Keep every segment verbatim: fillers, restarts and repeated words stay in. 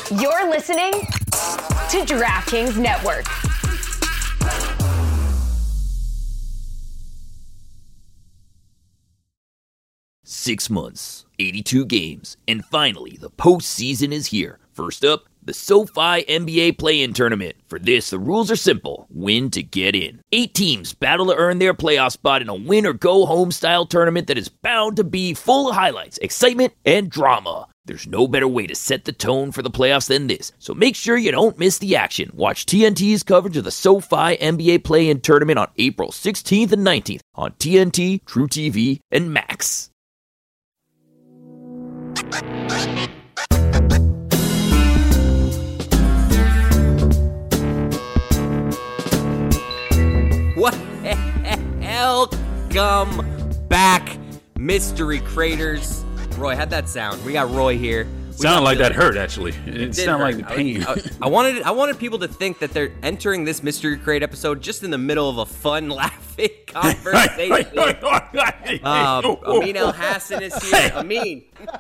You're listening to DraftKings Network. Six months, eighty-two games, and finally the postseason is here. First up, the SoFi N B A Play-In Tournament. For this, the rules are simple. Win to get in. Eight teams battle to earn their playoff spot in a win-or-go-home style tournament that is bound to be full of highlights, excitement, and drama. There's no better way to set the tone for the playoffs than this, so make sure you don't miss the action. Watch T N T's coverage of the SoFi N B A Play-In Tournament on April sixteenth and nineteenth on T N T, True T V, and Max. Welcome back, Mystery Creators. Roy, how'd that sound? We got Roy here. Sounded like that hurt, actually. It, It sounded like the hurt. pain. I, I, I wanted I wanted people to think that they're entering this Mystery Crate episode just in the middle of a fun, laughing conversation. uh, Amin El Hassan is here. Amin.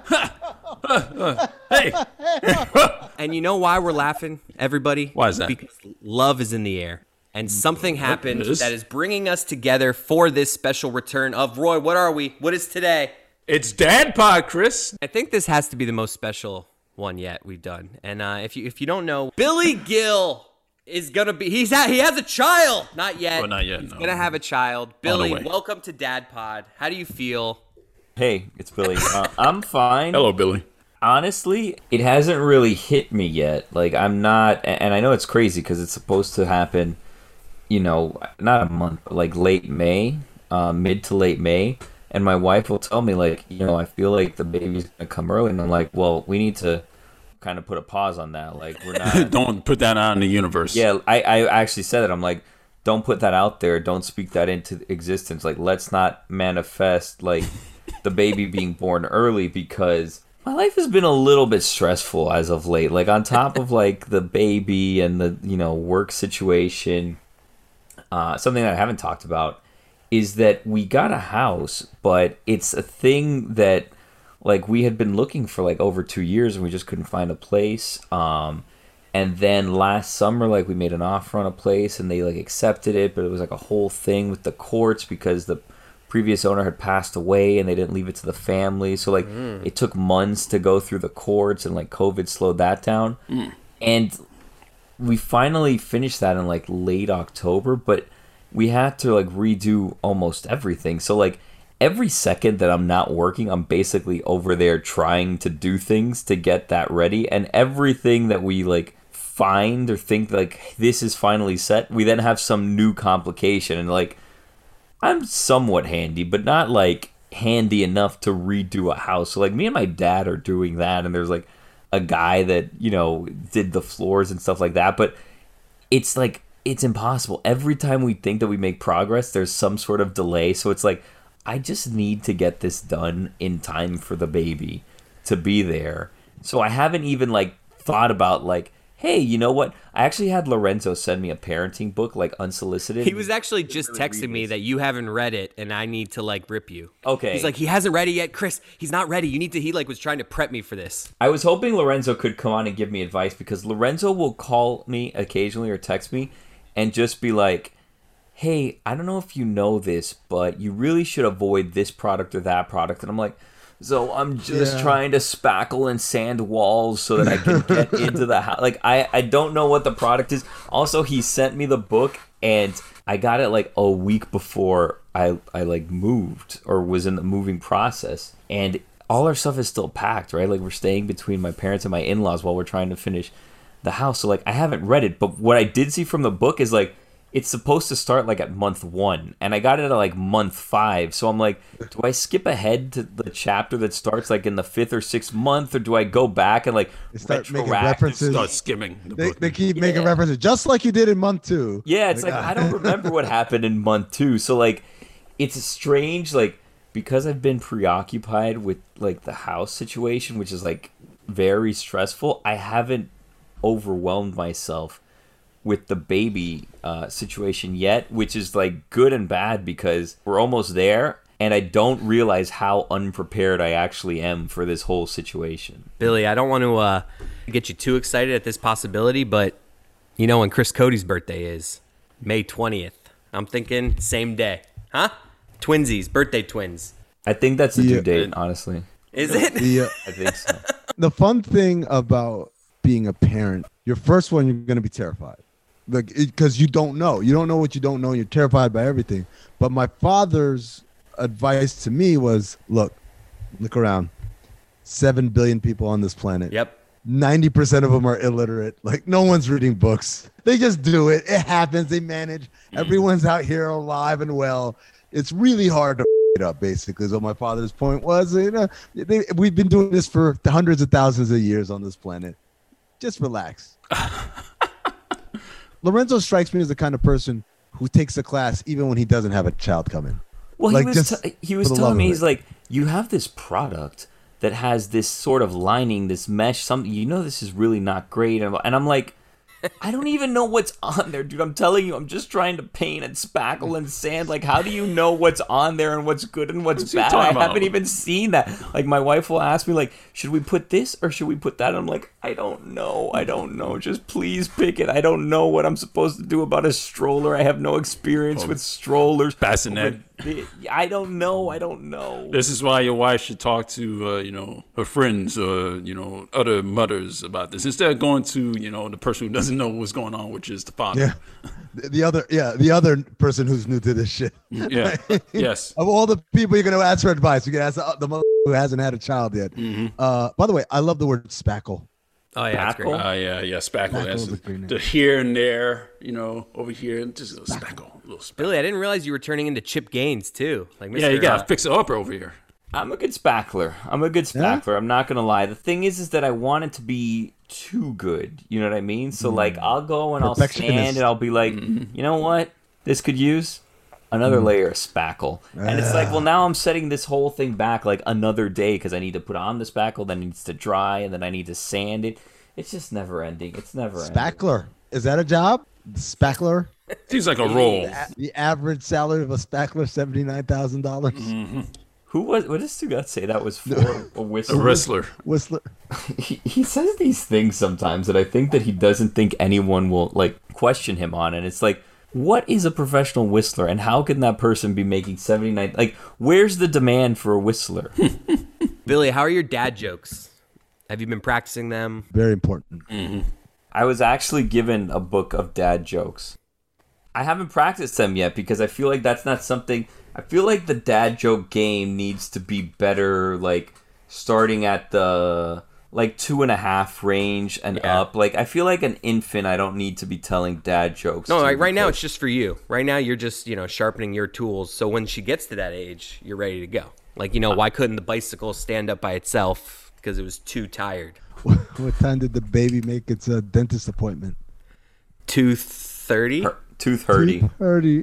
Hey. And you know why we're laughing, everybody? Why is that? Because love is in the air. And something happened is? that is bringing us together for this special return of Roy. What are we? What is today? It's Dad Pod, Chris. I think this has to be the most special one yet we've done. And uh, if you if you don't know, Billy Gill is gonna be he's ha- he has a child. Not yet. Oh, not yet, He's no. gonna have a child. Billy, way. welcome to Dad Pod. How do you feel? Hey, it's Billy. Uh, I'm fine. Hello, Billy. Honestly, it hasn't really hit me yet. Like, I'm not, and I know it's crazy because it's supposed to happen, you know, not a month, but like late May, uh, mid to late May. And my wife will tell me, like, you know, I feel like the baby's going to come early. And I'm like, well, we need to kind of put a pause on that. Like, we're not. Don't put that out in the universe. Yeah, I, I actually said it. I'm like, don't put that out there. Don't speak that into existence. Like, let's not manifest, like, the baby being born early because my life has been a little bit stressful as of late. Like, on top of, like, the baby and the, you know, work situation, uh, something that I haven't talked about is that we got a house, but it's a thing that, like, we had been looking for, like, over two years and we just couldn't find a place. Um, and then last summer, like, we made an offer on a place and they, like, accepted it, but it was, like, a whole thing with the courts because the previous owner had passed away and they didn't leave it to the family. So, like, mm. it took months to go through the courts and, like, COVID slowed that down. Mm. And we finally finished that in, like, late October, but we had to, like, redo almost everything. So, like, every second that I'm not working, I'm basically over there trying to do things to get that ready. And everything that we, like, find or think, like, this is finally set, we then have some new complication. And, like, I'm somewhat handy, but not, like, handy enough to redo a house. So, like, me and my dad are doing that. And there's, like, a guy that, you know, did the floors and stuff like that. But it's, like, it's impossible. Every time we think that we make progress, there's some sort of delay. So it's like, I just need to get this done in time for the baby to be there. So I haven't even, like, thought about, like, hey, you know what? I actually had Lorenzo send me a parenting book, like, unsolicited. He was actually just texting me that you haven't read it and I need to, like, rip you. Okay. He's like, he hasn't read it yet, Chris. He's not ready. You need to, he, like, was trying to prep me for this. I was hoping Lorenzo could come on and give me advice because Lorenzo will call me occasionally or text me and just be like, hey, I don't know if you know this, but you really should avoid this product or that product. And I'm like, so I'm just yeah. trying to spackle and sand walls so that I can get into the house. Like, I, I don't know what the product is. Also, he sent me the book, and I got it, like, a week before I, I like, moved or was in the moving process. And all our stuff is still packed, right? Like, we're staying between my parents and my in-laws while we're trying to finish the house. So, like, I haven't read it. But what I did see from the book is, like, it's supposed to start, like, at month one, and I got it at, like, month five. So I'm like, do I skip ahead to the chapter that starts, like, in the fifth or sixth month, or do I go back and, like, they start making retroact- references? Start skimming the They, book. they keep Yeah. making references, just like you did in month two. Yeah, it's like, I don't remember what happened in month two. So, like, it's strange, like, because I've been preoccupied with, like, the house situation, which is, like, very stressful, I haven't overwhelmed myself with the baby uh, situation yet, which is, like, good and bad because we're almost there, and I don't realize how unprepared I actually am for this whole situation. Billy, I don't want to uh, get you too excited at this possibility, but you know when Chris Cody's birthday is May twentieth. I'm thinking same day. Huh? Twinsies, birthday twins. I think that's the Yeah. due date, honestly. Is it? The, uh, I think so. the fun thing about being a parent, your first one, you're going to be terrified. Like, because you don't know. You don't know what you don't know. You're terrified by everything. But my father's advice to me was, look, look around. Seven billion people on this planet. Yep. ninety percent of them are illiterate. Like, no one's reading books. They just do it. It happens. They manage. Everyone's out here alive and well. It's really hard to f- it up, basically, is what my father's point was. You know, they, we've been doing this for hundreds of thousands of years on this planet. Just relax. Lorenzo strikes me as the kind of person who takes a class even when he doesn't have a child coming. Well, Like, he was just t- he was for the love telling me, of he's it. like, you have this product that has this sort of lining, this mesh, something, you know, this is really not great. And and I'm like, I don't even know what's on there, dude. I'm telling you, I'm just trying to paint and spackle and sand. Like, how do you know what's on there and what's good and what's What's he bad? I talking about? haven't even seen that. Like, my wife will ask me, like, should we put this or should we put that? And I'm like, I don't know. I don't know. Just please pick it. I don't know what I'm supposed to do about a stroller. I have no experience Oh, with strollers. bassinet. I don't know. I don't know. This is why your wife should talk to, uh, you know, her friends or, you know, other mothers about this instead of going to, you know, the person who doesn't know what's going on, which is the father. Yeah. The the other, yeah, the other person who's new to this shit. Yeah. Yes. Of all the people you're going to ask for advice, you can ask the, the mother who hasn't had a child yet. Uh, by the way, I love the word spackle. Oh, yeah, that's great. Spackle? Uh, yeah, yeah, spackle. Spackle That's is a great name. the here and there, you know, over here, just a little spackle, a little spackle. Billy, I didn't realize you were turning into Chip Gaines, too. Like, Mister Yeah, you got uh, to fix it up over here. I'm a good spackler. I'm a good Yeah? spackler. I'm not gonna lie. The thing is, is that I want it to be too good. You know what I mean? So like, I'll go and I'll Perfectionist. stand and I'll be like, you know what? This could use another layer of spackle. And it's like, well, now I'm setting this whole thing back like another day because I need to put on the spackle, then it needs to dry, and then I need to sand it. It's just never ending. It's never ending. Spackler. Is that a job? Spackler? Seems like a roll. The average salary of a spackler, seventy-nine thousand dollars. Who was? What does Stugat say that was for? A A whistler. wrestler. Whistler. he, he says these things sometimes that I think that he doesn't think anyone will like question him on, and it's like, what is a professional whistler, and how can that person be making seventy-nine? Like, where's the demand for a whistler? Billy, how are your dad jokes? Have you been practicing them? Very important. I was actually given a book of dad jokes. I haven't practiced them yet because I feel like that's not something. I feel like the dad joke game needs to be better, like starting at the like two and a half range and Yeah. up. Like, I feel like an infant, I don't need to be telling dad jokes. No, to like, right now because- it's just for you. Right now you're just, you know, sharpening your tools. So when she gets to that age, you're ready to go. Like, you know, why couldn't the bicycle stand up by itself? Because it was too tired. What time did the baby make its uh, dentist appointment? two thirty? Her- tooth hurty. Thirty.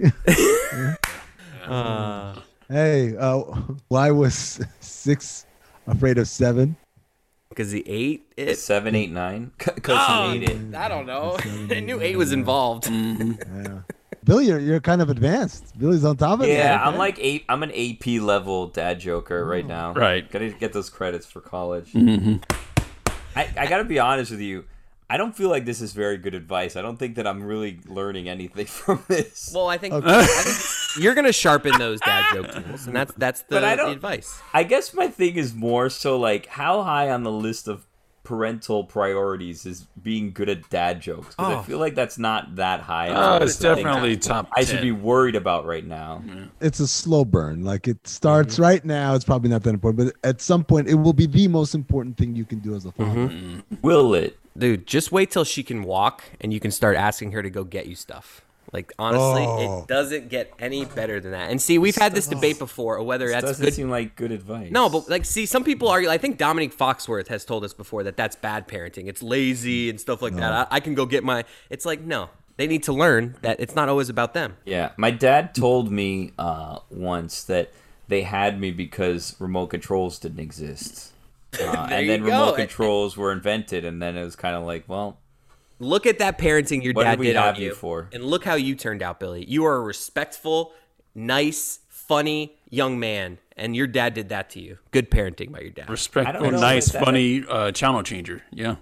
Uh, Hey, uh, why was six afraid of seven? Because he ate it? Seven, eight, nine. Because Oh, he ate it. I don't know. I knew eight was involved. Billy, you're, you're kind of advanced. Billy's on top of it. Yeah, I'm like eight. I'm an A P level dad joker right now. Right. Gotta get those credits for college. Mm-hmm. I, I gotta be honest with you. I don't feel like this is very good advice. I don't think that I'm really learning anything from this. Well, I think, I think you're going to sharpen those dad joke tools, and that's that's the, But I the don't- advice. I guess my thing is more so like, how high on the list of parental priorities is being good at dad jokes? Because Oh. I feel like that's not that high. Uh, on it's the thing definitely top I should ten. be worried about right now. It's a slow burn. Like, it starts Mm-hmm. right now. It's probably not that important, but at some point, it will be the most important thing you can do as a father. Mm-hmm. Will it? Dude, just wait till she can walk, and you can start asking her to go get you stuff. Like, honestly, Oh. it doesn't get any better than that. And see, we've had this debate before, or whether that's Doesn't good. seem like good advice. No, but like, see, some people argue. I think Dominique Foxworth has told us before that that's bad parenting. It's lazy and stuff like that. I, I can go get my. It's like, no, they need to learn that it's not always about them. Yeah, my dad told me uh, once that they had me because remote controls didn't exist. Uh, and you then go. remote controls were invented, and then it was kind of like, well, Look at that parenting your What dad did we did have on you you, for? and look how you turned out, Billy. You are a respectful, nice, funny young man, and your dad did that to you. Good parenting by your dad. I Respectful, don't know nice, about that. funny uh, channel changer. Yeah.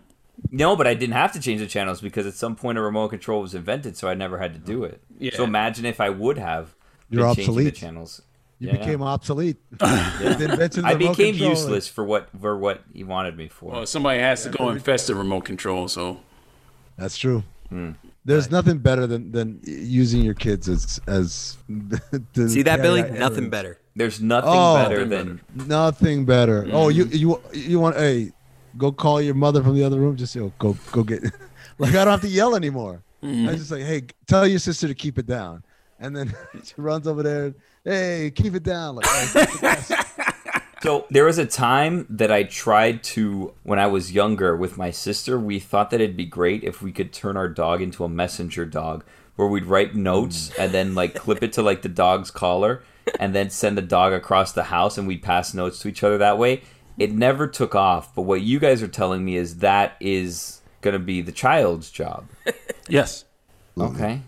No, but I didn't have to change the channels because at some point a remote control was invented, so I never had to do it. Yeah. So imagine if I would have You're been changing the obsolete. channels. You Yeah, became yeah. obsolete. The invention of I the remote became controller. useless for what for what he wanted me for. Well, somebody has to go infest the remote control, so That's true. Hmm. There's nothing better than, than using your kids as as. to See that, carry Billy? out Nothing errands. better. There's nothing Oh. better Nothing than Nothing better. Oh, you you you want? Hey, go call your mother from the other room. Just yo, go go get. Like I don't have to yell anymore. I just like, hey, tell your sister to keep it down, and then she runs over there. Hey, keep it down. Like, oh, So there was a time that I tried to, when I was younger with my sister, we thought that it'd be great if we could turn our dog into a messenger dog where we'd write notes and then like clip it to like the dog's collar and then send the dog across the house and we'd pass notes to each other that way. It never took off, but what you guys are telling me is that is going to be the child's job. yes. Okay.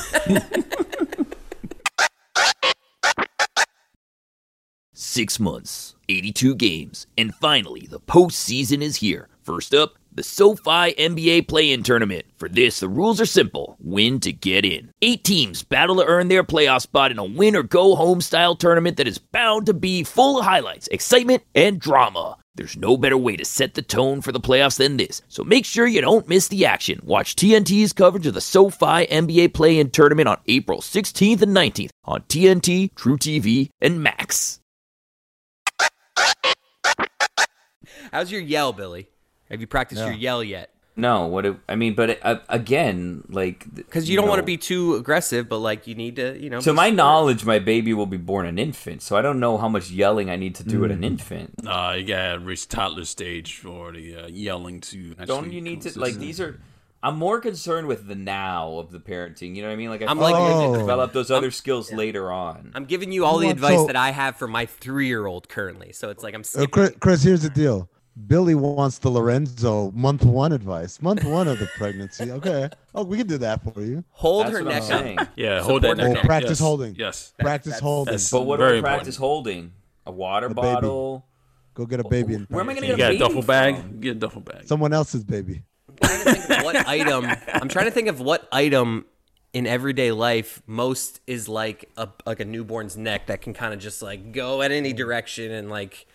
Six months, eighty-two games, and finally the postseason is here. First up, the SoFi N B A Play-In Tournament. For this, the rules are simple. Win to get in. Eight teams battle to earn their playoff spot in a win-or-go-home style tournament that is bound to be full of highlights, excitement, and drama. There's no better way to set the tone for the playoffs than this, so make sure you don't miss the action. Watch T N T's coverage of the SoFi N B A Play-In Tournament on April sixteenth and nineteenth on T N T, True T V, and Max. How's your yell, Billy? Have you practiced Yeah. your yell yet? No, what it, I mean, but it, uh, again, like... Because you don't want to know, be too aggressive, but like you need to, you know. To be my smart. knowledge, my baby will be born an infant, so I don't know how much yelling I need to do at an infant. Uh, you gotta reach toddler stage for the uh, yelling to. Don't actually you need come to, like, assist. these are... I'm more concerned with the now of the parenting, you know what I mean? Like, I I'm feel like like- I need to Oh. develop those other skills later on. I'm giving you all You the want- advice so- that I have for my three-year-old currently. So it's like I'm Uh, skipping. Chris, Chris, here's the deal. Billy wants the Lorenzo month one advice. Month one of the pregnancy. Okay. Oh, we can do that for you. Hold That's her what I'm neck up. saying. Yeah, hold that Support neck her up. neck. Practice yes. holding. Yes. Practice that's- holding. that's- But what do Very I practice holding? A water baby. bottle? Go get a baby and Where am I going to You get a got a baby duffel bag? from? Get a duffel bag. someone else's baby. I'm trying to think of what item. I'm trying to think of what item in everyday life most is like a like a newborn's neck that can kind of just like go at any direction and like.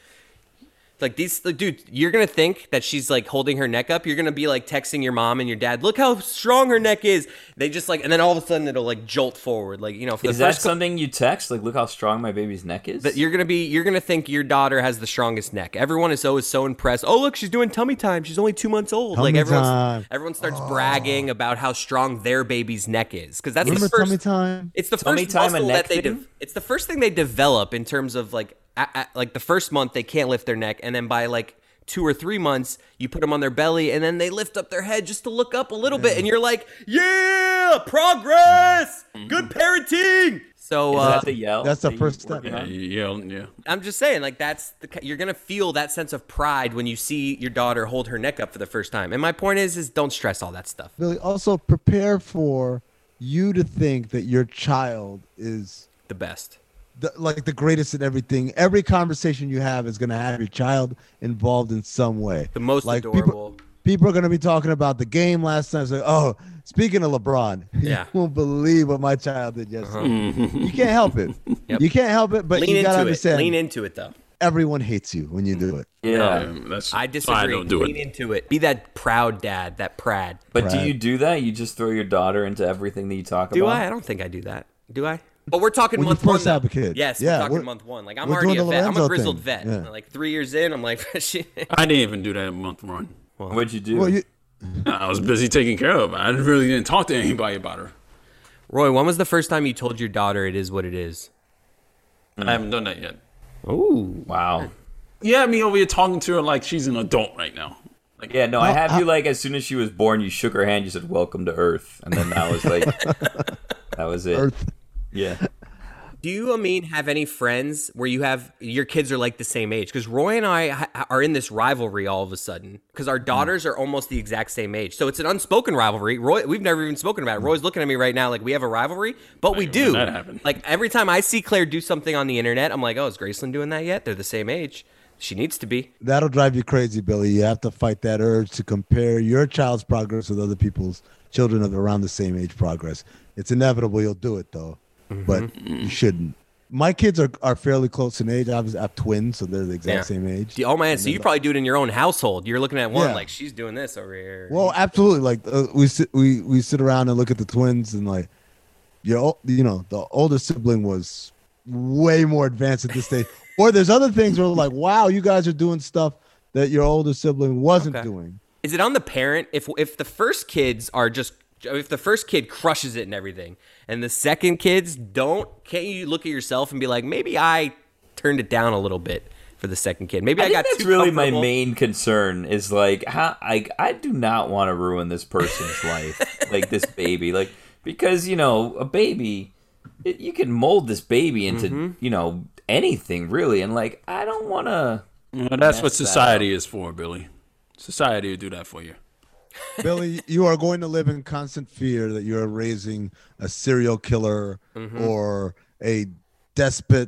Like these, like, dude, you're gonna think that she's like holding her neck up. You're gonna be like texting your mom and your dad, "Look how strong her neck is." They just like, and then all of a sudden it'll like jolt forward, like you know. For Is the that first cou- something you text? Like, look how strong my baby's neck is? that you're gonna be, you're gonna think your daughter has the strongest neck. Everyone is always so impressed. Oh, look, she's doing tummy time. She's only two months old. like Tummy everyone, time. everyone starts bragging about how strong their baby's neck is because that's Remember the first. tummy time? It's the Tummy first time and muscle neck that they. fitting? De- it's the first thing they develop in terms of like, a- a- like the first month they can't lift their neck, and then by like two or three months you put them on their belly, and then they lift up their head just to look up a little bit, and you're like, yeah, progress, good parenting. So is uh, that the yell? That's the that first you're step. working Yeah, on? yeah, yeah. I'm just saying, like that's the ki- you're gonna feel that sense of pride when you see your daughter hold her neck up for the first time. And my point is, is don't stress all that stuff. Billy, also prepare for you to think that your child is The best. the, like the greatest in everything. Every conversation you have is going to have your child involved in some way. The most like adorable. People, people are going to be talking about the game last night. It's like, oh, speaking of LeBron, Yeah. you won't believe what my child did yesterday. Uh-huh. You can't help it. Yep. You can't help it, but Lean you got to into it. understand. Lean into it though. Everyone hates you when you do it. Yeah. Um, that's I why disagree. I don't do Lean it. into it. Be that proud dad, that prad. But do Right. you do that? You just throw your daughter into everything that you talk Do about? I? I don't think I do that. Do I? But we're talking When you month one. first though. have a kid. Yes, Yeah, we're talking we're- month one. Like I'm we're already a doing the vet. I'm a Lorenzo grizzled thing. vet. Yeah. Like three years in, I'm like, shit. I didn't even do that month run. What'd you do? Well, you, I was busy taking care of her. I didn't really didn't talk to anybody about her. Roy, when was the first time you told your daughter it is what it is? I haven't done that yet. Ooh. wow. Yeah, me over here talking to her like she's an adult right now. Like, Yeah, no, I How- have how- you like as soon as she was born, you shook her hand, you said "Welcome to Earth," and then that was like, that was it. Earth. Yeah. Do you, Amin, have any friends where you have your kids are like the same age? Because Roy and I ha- are in this rivalry all of a sudden because our daughters are almost the exact same age. So it's an unspoken rivalry. Roy, we've never even spoken about it. Roy's looking at me right now like we have a rivalry, but we When do. that happened. Like every time I see Claire do something on the internet, I'm like, oh, is Graceland doing that yet? They're the same age. She needs to be. That'll drive you crazy, Billy. You have to fight that urge to compare your child's progress with other people's children of around the same age progress. It's inevitable you'll do it, though, mm-hmm. but you shouldn't. My kids are, are fairly close in age. I have, I have twins, so they're the exact yeah. same age. Oh, man, so you like, probably do it in your own household. You're looking at one yeah. like, she's doing this over here. Well, absolutely. Like, uh, we, sit, we, we sit around and look at the twins, and, like, your, you know, the older sibling was way more advanced at this stage. Or there's other things where, like, wow, you guys are doing stuff that your older sibling wasn't okay. doing. Is it on the parent? If if the first kids are just, if the first kid crushes it and everything, and the second kids don't, can't you look at yourself and be like, maybe I turned it down a little bit for the second kid? Maybe I, I think got that's too really my main concern is like, how I I do not want to ruin this person's life, like this baby, like because you know a baby, it, you can mold this baby into mm-hmm. you know anything really, and like I don't want to. Well, that's what society that is for, Billy. Society will do that for you. Billy, you are going to live in constant fear that you're raising a serial killer mm-hmm. or a despot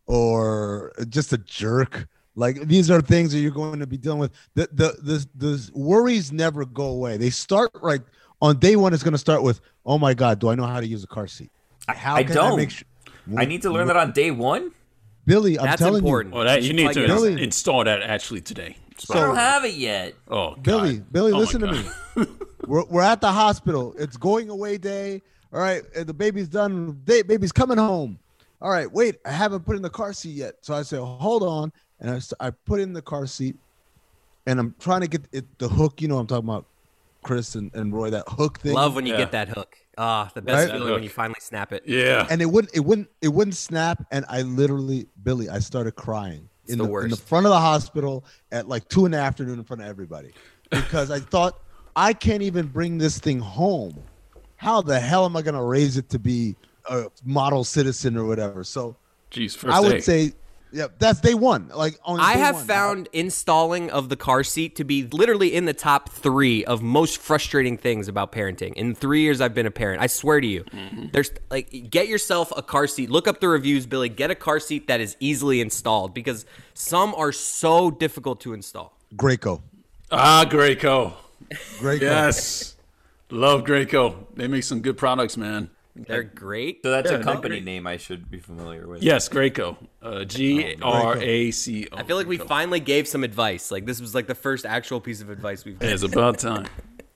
or just a jerk. Like these are things that you're going to be dealing with. The the the, the worries never go away. They start right on day one. It's going to start with, oh my God, do I know how to use a car seat? How I can don't. I make sure? I need to learn that on day one. Billy, I'm That's telling important. you. Well, that, you need to Billy. install that actually today. So, I don't have it yet. Oh, God. Billy, Billy, oh listen to me. we're we're at the hospital. It's going away day. All right, and the baby's done. Day, baby's coming home. All right, wait, I haven't put in the car seat yet. So I said, hold on, and I I put in the car seat, and I'm trying to get it the hook. You know, what I'm talking about Chris and, and Roy, that hook thing. Love when you yeah. get that hook. Ah, the best Right? feeling when you finally snap it. Yeah. And it wouldn't, it wouldn't, it wouldn't snap. And I literally, Billy, I started crying It's in the the, worst. in the front of the hospital at like two in the afternoon in front of everybody, because I thought I can't even bring this thing home. How the hell am I going to raise it to be a model citizen or whatever? So Jeez, first I would day. say, yeah, that's day one. Like on I day have one. found installing of the car seat to be literally in the top three of most frustrating things about parenting. In three years I've been a parent, I swear to you, mm-hmm. there's like get yourself a car seat. Look up the reviews, Billy. Get a car seat that is easily installed because some are so difficult to install. Graco. Ah, Graco. Graco. Yes. Love Graco. They make some good products, man. They're great. So that's Yeah, a they're company great. name I should be familiar with. Yes, Graco. Uh, G R A C O. I feel like we Graco. finally gave some advice. Like this was like the first actual piece of advice we've It's given. about time.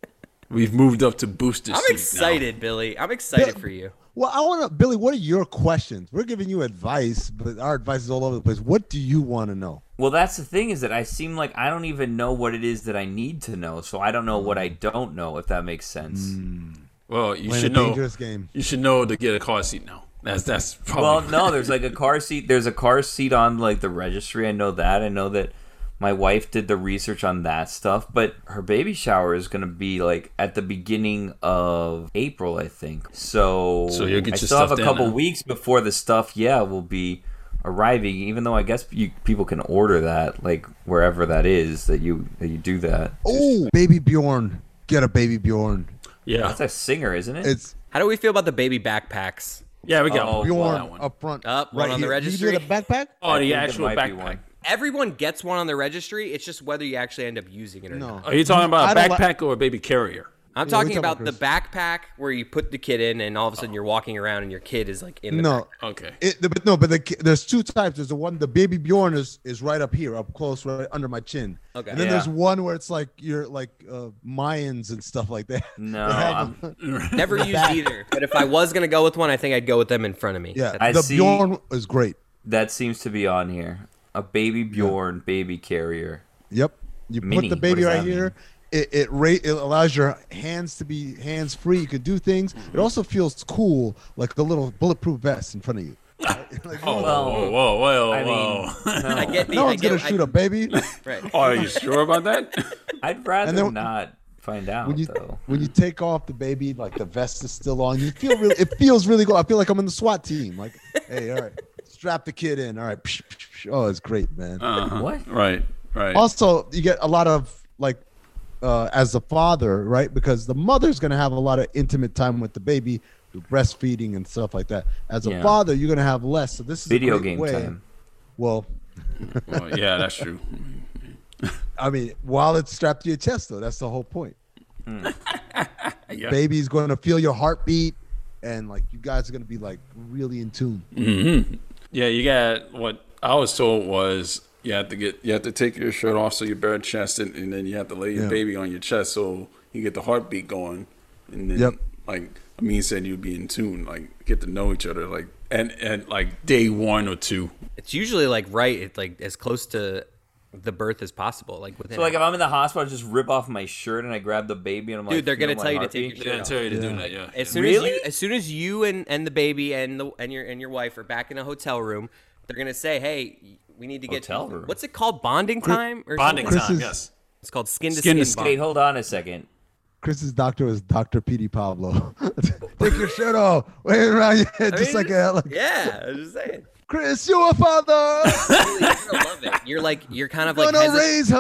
We've moved up to booster I'm seat excited, now. Billy. I'm excited Bill- for you. Well, I want to, Billy, what are your questions? We're giving you advice, but our advice is all over the place. What do you want to know? Well, that's the thing is that I seem like I don't even know what it is that I need to know, so I don't know what I don't know, if that makes sense. Well, you Playing should a know. dangerous game. You should know to get a car seat now. That's that's probably. Well, no, there's like a car seat. There's a car seat on like the registry. I know that. I know that my wife did the research on that stuff. But her baby shower is going to be like at the beginning of April, I think. So, So you'll get I your still have stuff a down couple now. weeks before the stuff, yeah, will be arriving. Even though I guess you, people can order that like wherever that is that you that you do that. Oh, Baby Bjorn. Get a Baby Bjorn. yeah, That's a singer, isn't it? It's How do we feel about the baby backpacks? yeah, we got Oh, one. Bjorn That one. up front. Up, one on the here. registry. You do the backpack? Oh, I the think there actual might be backpack. one. Everyone gets one on the registry. It's just whether you actually end up using it or No. not. Are you talking about a I don't backpack or a baby carrier? I'm Yeah, talking we talk about about the backpack where you put the kid in, and all of a sudden you're walking around, and your kid is like in the No. backpack. Okay. It, the, but no, but the, ki- there's two types. There's the one, the Baby Bjorn is, is right up here, up close, right under my chin. Okay. And then Yeah. there's one where it's like you're like uh, Mayans and stuff like that. No, They have I'm- them- Never used either. But if I was gonna go with one, I think I'd go with them in front of me. yeah, I the see. Bjorn is great. That seems to be on here. A baby Bjorn baby carrier. Yep. You Mini. put the What baby does right that mean? here. It it, ra- it allows your hands to be hands free. You can do things. It also feels cool, like a little bulletproof vest in front of you. Like, Oh, Well, whoa, whoa, whoa, I whoa. mean, no. I get the. no I one's get, gonna I- shoot a baby. Right. Oh, are you sure about that? I'd rather And then- not find out When you though. when you take off the baby, like the vest is still on. You feel really. It feels really good. I feel like I'm in the SWAT team. Like, hey, all right, strap the kid in. All right. Psh, psh, psh. Oh, it's great, man. Uh-huh. What? Right, right. Also, you get a lot of like, uh, as a father, right? Because the mother's gonna have a lot of intimate time with the baby, through breastfeeding and stuff like that. As a Yeah. father, you're gonna have less. So this is a Video great game way. time. Well, Well, yeah, that's true. I mean, while it's strapped to your chest, though, that's the whole point. Yeah. Baby's going to feel your heartbeat, and like you guys are going to be like really in tune. Mm-hmm. Yeah, you got what I was told was you have to get you have to take your shirt off so you're bare chested, and then you have to lay your Yeah. baby on your chest so you get the heartbeat going, and then Yep. like Amin said, you'd be in tune, like get to know each other, like and and like day one or two. It's usually like right, it's like as close to the birth as possible. Like within So like if I'm in the hospital, I just rip off my shirt and I grab the baby and I'm like, Dude, they're feel gonna my tell you to heartbeat? take your Yeah, shirt tell you to Yeah. do that. Yeah. As soon Really? as you, as soon as you and, and the baby and the and your and your wife are back in a hotel room, they're gonna say, "Hey, we need to get Hotel room? What's it called? Bonding time or Bonding something? Chris time. is- Yes. It's called skin to Skin skin. to skin. Wait, bond. hold on a second. Chris's doctor was Doctor P D Pablo. Take your shirt off. Wave it around your head, I just mean, like a like, Yeah, I was just saying. Chris, you a father. Really, you're gonna love it. You're like you're kind of like Gonna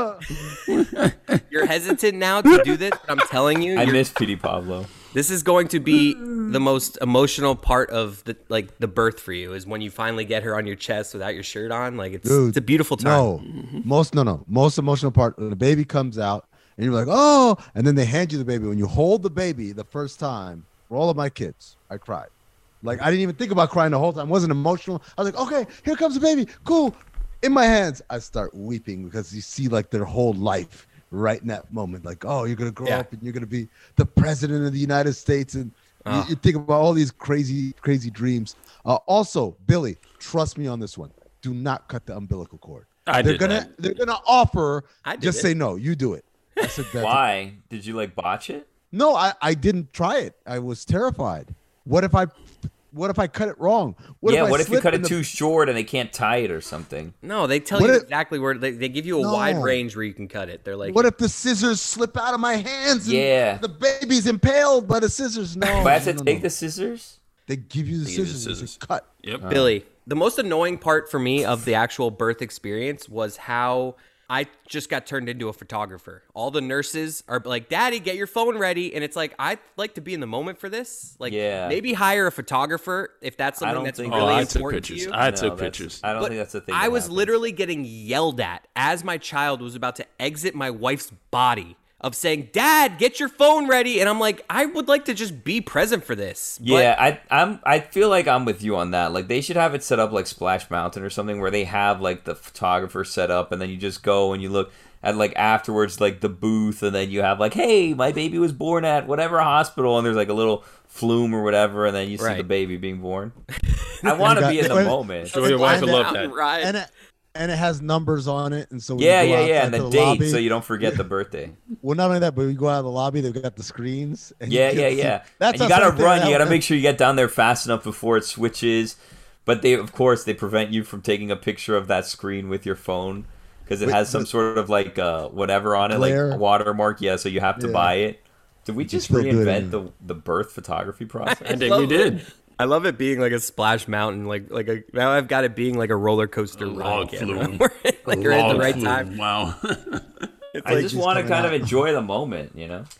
hesi- raise her. you're hesitant now to do this, but I'm telling you, I you're- miss P D Pablo. this is going to be the most emotional part of the like the birth for you is when you finally get her on your chest without your shirt on. Like it's Dude, it's a beautiful time. No, most no no most emotional part when the baby comes out and you're like, oh, and then they hand you the baby. When you hold the baby the first time, for all of my kids, I cried. Like I didn't even think about crying the whole time. I wasn't emotional. I was like, okay, here comes the baby. Cool. In my hands, I start weeping because you see like their whole life right in that moment. Like, oh, you're gonna grow Yeah. up and you're gonna be the president of the United States, and you, you think about all these crazy, crazy dreams. Uh, also, Billy, trust me on this one. Do not cut the umbilical cord. I they're did gonna that. they're gonna offer. I did just it. say no. You do it. I said that. Why? Did you like botch it? No, I, I didn't try it. I was terrified. What if I what if I cut it wrong? What yeah, if I what if you slip cut in it the- too short and they can't tie it or something? No, they tell What you if- exactly where they, they give you a No. wide range where you can cut it. They're like, What if the scissors slip out of my hands? And Yeah. the baby's impaled by the scissors. No, But I have to no, no, take no. the scissors? They give you the They give you the scissors. They say, scissors. cut. Yep. Billy, the most annoying part for me of the actual birth experience was how I just got turned into a photographer. All the nurses are like, Daddy, get your phone ready. And it's like, I'd like to be in the moment for this. Like, Yeah. maybe hire a photographer if that's I something don't that's think- really Oh, I important took to pictures. you. I No, took that's- pictures. I don't But think that's the thing. I that was happens. literally getting yelled at as my child was about to exit my wife's body of saying, Dad, get your phone ready. And I'm like, I would like to just be present for this. But Yeah, I I'm I feel like I'm with you on that. Like they should have it set up like Splash Mountain or something where they have like the photographer set up and then you just go and you look at like afterwards like the booth and then you have like, hey, my baby was born at whatever hospital and there's like a little flume or whatever and then you see Right. the baby being born. I want to be in the Wait, moment. Sure, your wife would And love that- that. Right. And it, and it has numbers on it, and so when Yeah, you go yeah, yeah, outside and to the the date lobby, so you don't forget the birthday. well, not only that, but when you go out of the lobby, they've got the screens. And you Yeah, get yeah, to see- yeah. That's and you a gotta something run. that You gotta helps. make sure you get down there fast enough before it switches. But they, of course, they prevent you from taking a picture of that screen with your phone because it Wait, has some but- sort of like uh, whatever on it, Glare? like a watermark. Yeah, so you have to Yeah. buy it. Did we just still do it reinvent in- the the birth photography process? I think we did. I love it being like a splash mountain, like like a now I've got it being like a roller coaster A ride. log again. flume. like you're at the Log right flume. time. Wow. It's I like just he's want to coming kind of out. enjoy the moment, you know.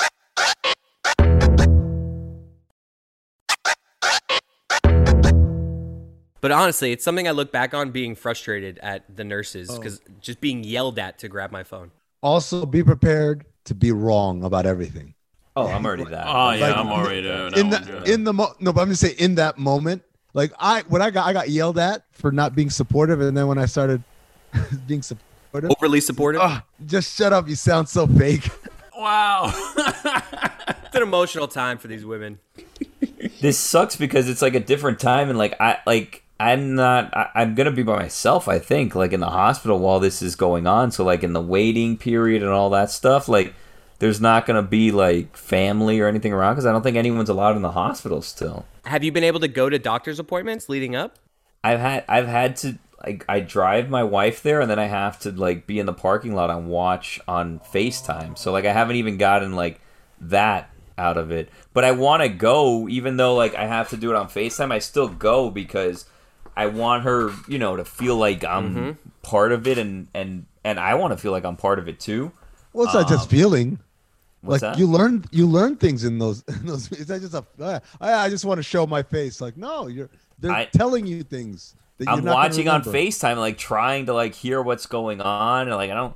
But honestly, it's something I look back on being frustrated at the nurses Oh. because just being yelled at to grab my phone. Also, be prepared to be wrong about everything. Oh, I'm already that. Oh yeah, Like, I'm already there. in That the one, yeah. in the mo- no, but I'm just saying in that moment, like I when I got I got yelled at for not being supportive, and then when I started being supportive, Overly supportive. ah, just shut up! You sound so fake. Wow. It's an emotional time for these women. This sucks because it's like a different time and like I like I'm not I, I'm gonna be by myself I think like in the hospital while this is going on, so like in the waiting period and all that stuff, like there's not gonna be like family or anything around because I don't think anyone's allowed in the hospital still. Have you been able to go to doctor's appointments leading up? I've had I've had to like I drive my wife there and then I have to like be in the parking lot and watch on FaceTime, so like I haven't even gotten like that out of it. But I want to go, even though like I have to do it on FaceTime. I still go because I want her, you know, to feel like I'm Mm-hmm. part of it, and and and I want to feel like I'm part of it too. Well, it's not just feeling. What's Like that? you learn, you learn things in those. In those it's not just a. Uh, I, I just want to show my face. Like no, you're They're I- telling you things. That I'm you're not gonna watching on remember. FaceTime, like trying to like hear what's going on, and like I don't.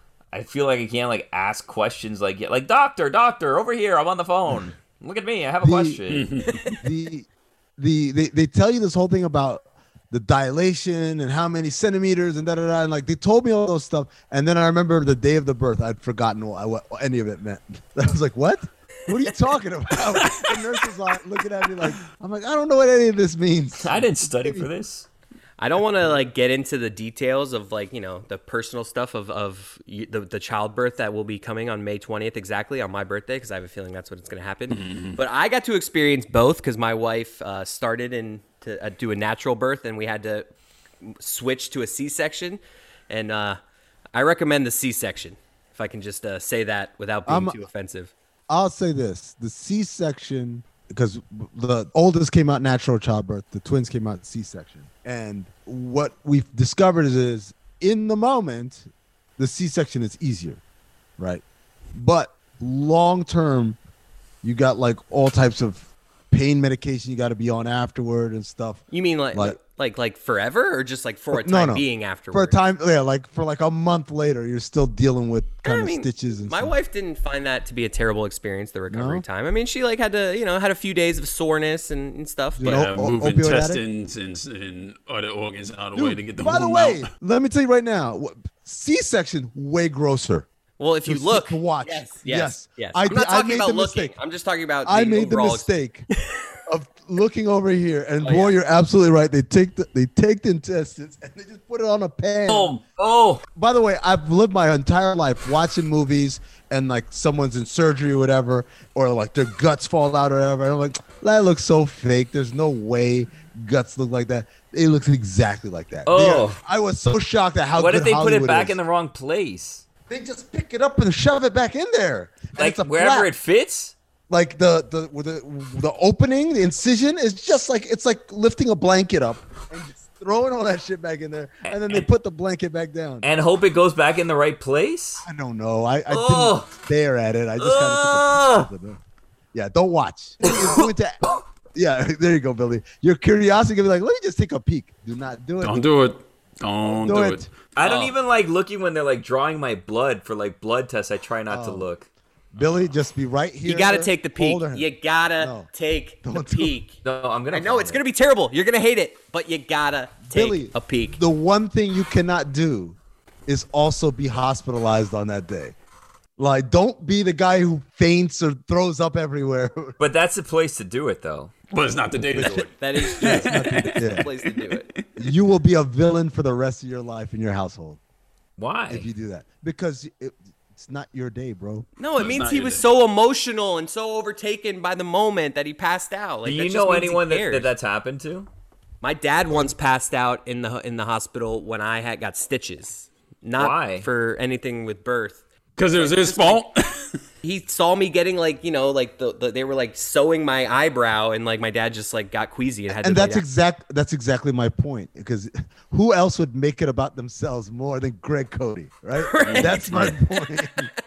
I feel like I can't like ask questions like like doctor, doctor, over here. I'm on the phone. Look at me. I have a The- question. the the they, they tell you this whole thing about the dilation and how many centimeters and da da da and like they told me all those stuff, and then I remember the day of the birth I'd forgotten what, what any of it meant. I was like, what? What are you talking about? The nurse was like, looking at me like, I'm like, I don't know what any of this means. I didn't study for this. I don't want to like get into the details of like, you know, the personal stuff of, of y- the, the childbirth that will be coming on May twentieth exactly on my birthday, because I have a feeling that's when it's going to happen. Mm-hmm. But I got to experience both because my wife uh, started in to uh, do a natural birth and we had to switch to a C-section. And uh, I recommend the C-section, if I can just uh, say that without being I'm- too offensive. I'll say this: the C-section, because the oldest came out natural childbirth, the twins came out C-section, and what we've discovered is, is in the moment, the C-section is easier, right? But long term, you got like all types of pain medication you got to be on afterward and stuff. You mean like Like- like like forever or just like for a No, time no. being For a afterwards? time, yeah, like for like a month later, you're still dealing with kind I of mean, stitches and my stuff. wife didn't find that to be a terrible experience, the recovery No? time. I mean, she like had to, you know, had a few days of soreness and, and stuff. You But know, Yeah, o- move opioid addict? intestines and, and other organs out of the way to get the By the boom way, out. let me tell you right now, wh- C-section way grosser. well, if you to- look, to watch. yes, yes, Yes. yes. I I'm did- not I talking made about the looking. mistake. I'm just talking about. I the made the overall- mistake of looking over here, and boy, yeah. you're absolutely right. They take the they take the intestines and they just put it on a pan. Oh, oh. By the way, I've lived my entire life watching movies and like someone's in surgery or whatever, or like their guts fall out or whatever. And I'm like, that looks so fake. There's no way guts look like that. It looks exactly like that. They Oh. are- I was so shocked at how What good if they put Hollywood it back is. in the wrong place? They just pick it up and shove it back in there. And Like it's a wherever flap. it fits? Like the the with the the opening, the incision is just like it's like lifting a blanket up and just throwing all that shit back in there, and then they put the blanket back down. And hope it goes back in the right place? I don't know. I, I Ugh. didn't stare at it. I just kind Ugh. of took a picture of it. Yeah, don't watch. It's going to- yeah, there you go, Billy. Your curiosity can be like, let me just take a peek. Do not do it. Don't do it. Don't do do, it. it. I don't Oh. even like looking when they're like drawing my blood for like blood tests. I try not to Oh. look. Billy, just be right here. You got to take the peek. Hold her. You gotta No. take the Don't do it. peek. No, I'm gonna. I know it's gonna be terrible. You're gonna hate it, but you gotta take Billy, a peek. The one thing you cannot do is also be hospitalized on that day. Like, don't be the guy who faints or throws up everywhere. But that's the place to do it, though. But it's not the day to do it. That is just Yeah. the place to do it. You will be a villain for the rest of your life in your household Why? if you do that, because it, it's not your day, bro. No, it It's means not he your was day. so emotional and so overtaken by the moment that he passed out. Like, Do that you just know means he anyone that, cares. that that's happened to? My dad once passed out in the in the hospital when I had got stitches. Not Why? for anything with birth. Because it was his fault. He saw me getting like, you know, like the, the they were like sewing my eyebrow, and like my dad just like got queasy and had And to lay that's down. exact. That's exactly my point. Because who else would make it about themselves more than Greg Cody, right? That's my point.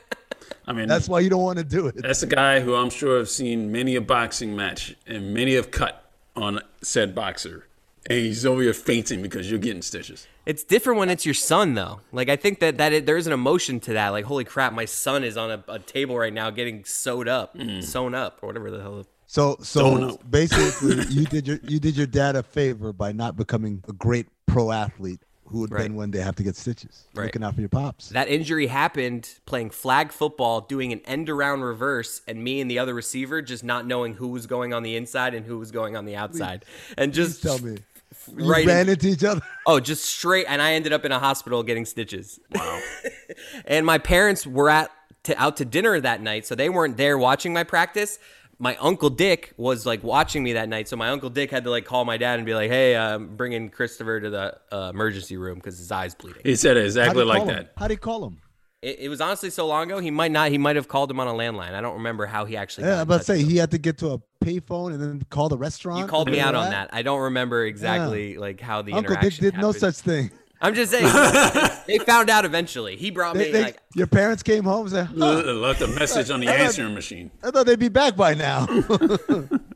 I mean, That's why you don't want to do it. that's a guy who I'm sure have seen many a boxing match and many have cut on said boxer. And he's over here fainting because you're getting stitches. It's different when it's your son, though. Like, I think that, that it, there's an emotion to that. Like, holy crap, my son is on a, a table right now getting sewed up, sewn up, or whatever the hell. So, Don't so know. basically, you did your you did your dad a favor by not becoming a great pro athlete who would Right. then one day have to get stitches. Right. Looking out for your pops. That injury happened playing flag football, doing an end around reverse, and me and the other receiver just not knowing who was going on the inside and who was going on the outside. And Just just tell me. You right ran in- into each other. Oh, just straight, and I ended up in a hospital getting stitches. Wow. And my parents were at to, out to dinner that night, so they weren't there watching my practice. My uncle Dick was like watching me that night, so my uncle Dick had to like call my dad and be like, "Hey, I'm bringing Christopher to the uh, emergency room because his eye's bleeding." He said it How'd exactly he like call him? that. How'd he call him? It, it was honestly so long ago. He might not. He might have called him on a landline. I don't remember how he actually. Yeah, got I'm in about to touch say with him. he had to get to a payphone and then call the restaurant. You called me Remember out on that. I don't remember exactly like how the Uncle Dick interaction did no happened. such thing. I'm just saying they found out eventually. He brought They, me they- like your parents came home and said, huh, Left a message on the answering machine. I thought they'd be back by now.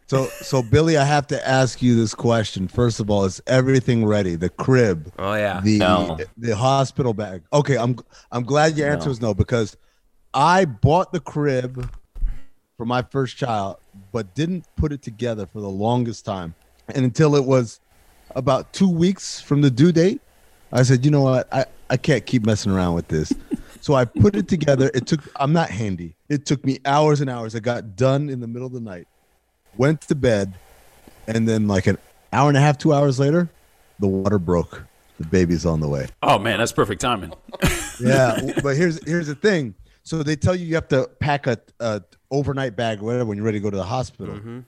So, so Billy, I have to ask you this question. First of all, is everything ready? The crib, Oh yeah. the No. the hospital bag. Okay, I'm I'm glad your answer No. was no, because I bought the crib for my first child, but didn't put it together for the longest time, and until it was about two weeks from the due date, I said, you know what, I I can't keep messing around with this. So I put it together. It took. I'm not handy. It took me hours and hours. I got done in the middle of the night. Went to bed, and then like an hour and a half, two hours later, the water broke. The baby's on the way. Oh man, that's perfect timing. Yeah, but here's here's the thing. So they tell you you have to pack a, a overnight bag or whatever when you're ready to go to the hospital. Mm-hmm.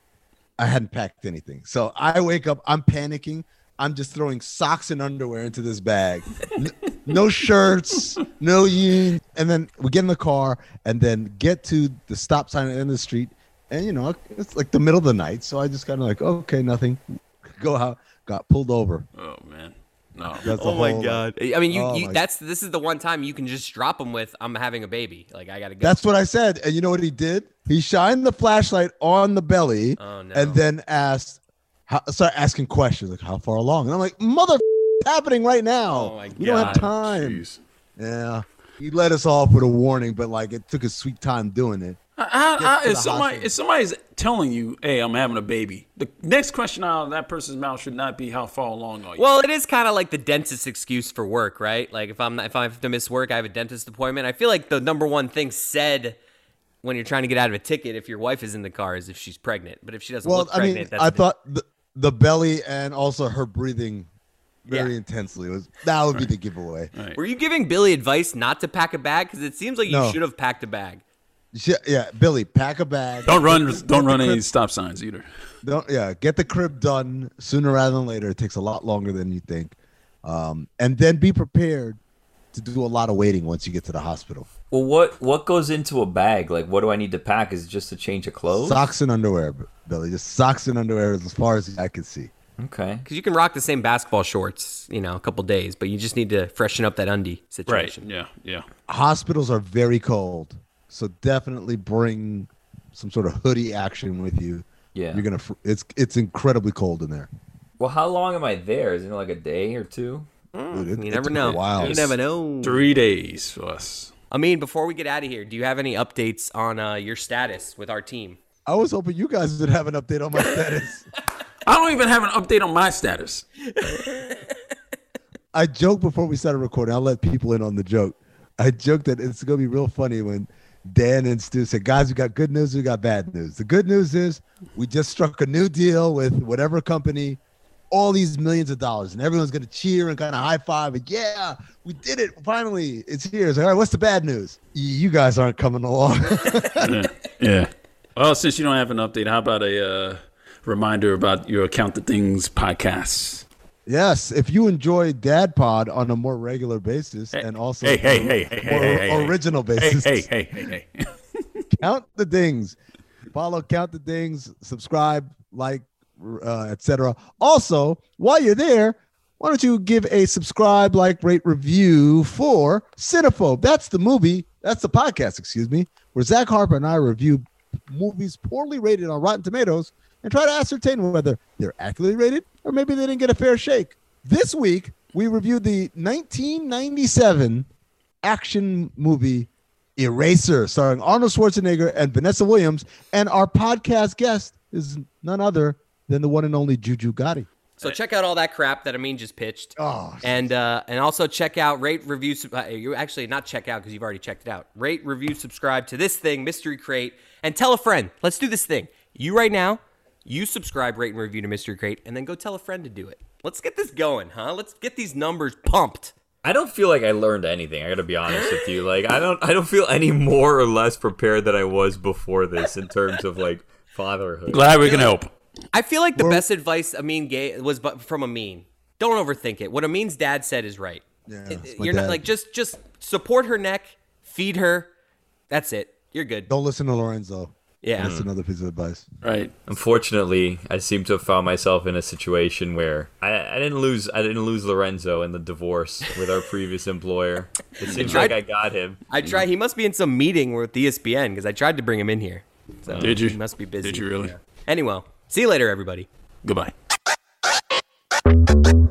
I hadn't packed anything, so I wake up. I'm panicking. I'm just throwing socks and underwear into this bag. N- no shirts, no jeans. And then we get in the car and then get to the stop sign at the end of the street. And, you know, it's like the middle of the night. So I just kind of like, okay, nothing. Go out. Got pulled over. Oh man, no. That's the Oh my whole- god. I mean, you, Oh you my- that's this is the one time you can just drop them with I'm having a baby. Like I got to go. That's what I said. And you know what he did? He shined the flashlight on the belly Oh, no. and then asked, how, started asking questions like, how far along? And I'm like, mother, it's happening right now. Oh, my We don't have God. time. Jeez. Yeah. He let us off with a warning, but like it took a sweet time doing it. I, I, Get I, to if the somebody hospital. if somebody's telling you, "Hey, I'm having a baby," the next question out of that person's mouth should not be, "How far along are you?" Well, it is kind of like the dentist excuse for work, right? Like if I'm if I have to miss work, I have a dentist appointment. I feel like the number one thing said when you're trying to get out of a ticket if your wife is in the car is if she's pregnant. But if she doesn't Well, look I pregnant, mean, that's I a- thought the, the belly and also her breathing very Yeah. intensely was that would be the giveaway. Were you giving Billy advice not to pack a bag? Because it seems like you No. should have packed a bag. Yeah, yeah, Billy, pack a bag. don't run Get don't the run any crib- stop signs either. Don't yeah, get the crib done sooner rather than later. It takes a lot longer than you think, um, and then be prepared to do a lot of waiting once you get to the hospital. Well, what what goes into a bag? Like, what do I need to pack? Is it just a change of clothes? Socks and underwear, Billy. Just socks and underwear as far as I can see. Okay. Because you can rock the same basketball shorts, you know, a couple days, but you just need to freshen up that undie Right. situation. Yeah. Yeah. Hospitals are very cold, so definitely bring some sort of hoodie action with you. Yeah. You're gonna. fr- It's it's incredibly cold in there. Well, how long am I there? Is it like a day or two? Dude, it- You it never took a know. while. You never know. Three days for us. I mean, before we get out of here, do you have any updates on uh, your status with our team? I was hoping you guys would have an update on my status. I don't even have an update on my status. I joked before we started recording. I'll let people in on the joke. I joked that it's gonna be real funny when Dan and Stu said, "Guys, we got good news. We got bad news. The good news is we just struck a new deal with whatever company, all these millions of dollars, and everyone's gonna cheer and kind of high five. And yeah, we did it. Finally, it's here. It's like, all right, what's the bad news? Y- You guys aren't coming along." Yeah. Yeah. Well, since you don't have an update, how about a uh, reminder about your Count the Things podcast? Yes, if you enjoy Dad Pod on a more regular basis and also Hey, hey, hey, hey, more hey, hey, hey, original Hey, basis, hey, hey, hey, hey. Count the Dings. Follow Count the Dings, subscribe, like, uh, et cetera. Also, while you're there, why don't you give a subscribe, like, rate, review for Cinephobe? That's the movie, that's the podcast, excuse me, where Zach Harper and I review movies poorly rated on Rotten Tomatoes and try to ascertain whether they're accurately rated or maybe they didn't get a fair shake. This week, we reviewed the nineteen ninety-seven action movie Eraser, starring Arnold Schwarzenegger and Vanessa Williams, and our podcast guest is none other than the one and only Juju Gotti. So check out all that crap that Amin just pitched. Oh, And uh, and also check out, rate, review, sub- uh, you actually not check out because you've already checked it out. Rate, review, subscribe to this thing, Mystery Crate, and tell a friend. Let's do this thing. You right now, you subscribe, rate, and review to Mystery Crate, and then go tell a friend to do it. Let's get this going, huh? Let's get these numbers pumped. I don't feel like I learned anything. I gotta be honest with you. Like, I don't, I don't feel any more or less prepared than I was before this in terms of like fatherhood. Glad we can help. I feel like the best advice Amin gave was bu- from Amin. Don't overthink it. What Amin's dad said is right. Yeah, It- it's my You're not dad. like just just support her neck, feed her. That's it. You're good. Don't listen to Lorenzo. Yeah. That's another piece of advice. Right. Unfortunately, I seem to have found myself in a situation where I, I didn't lose. I didn't lose Lorenzo in the divorce with our previous employer. It seems tried- like I got him. I tried. He must be in some meeting with E S P N because I tried to bring him in here. So Did you? He must be busy. Did you really? Yeah. Anyway, see you later, everybody. Goodbye.